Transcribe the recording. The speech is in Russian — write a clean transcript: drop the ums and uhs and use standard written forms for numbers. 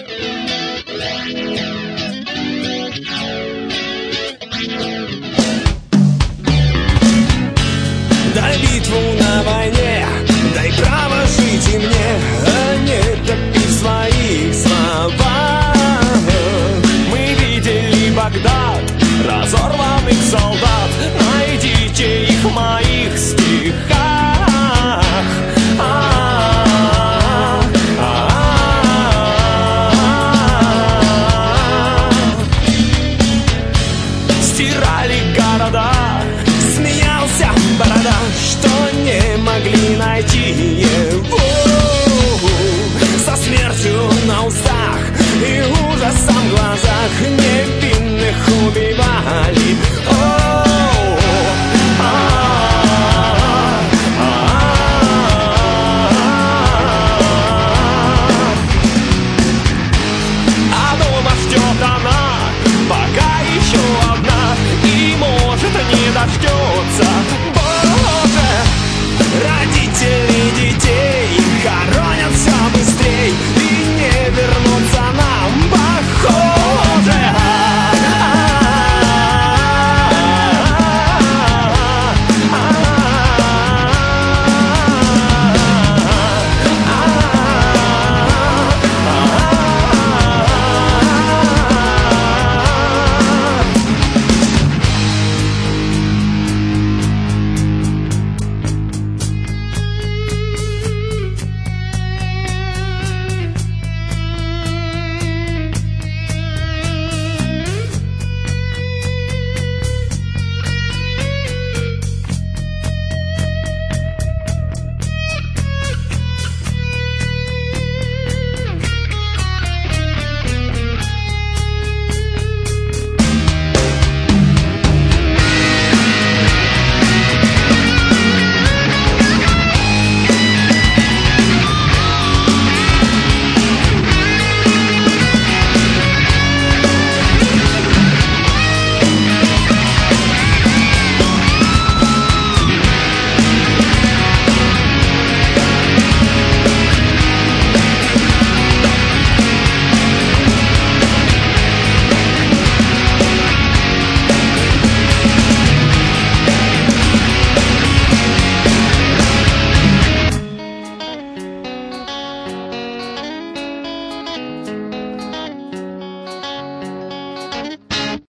Дай битву на войне, дай право жить и мне, а не топить в своих словах. Мы видели Багдад, разорванных солдат, найдите их в моих стихах. Стирали города, смеялся борода, что не могли найти его. Со смертью на устах и ужасом в глазах невинных убивали.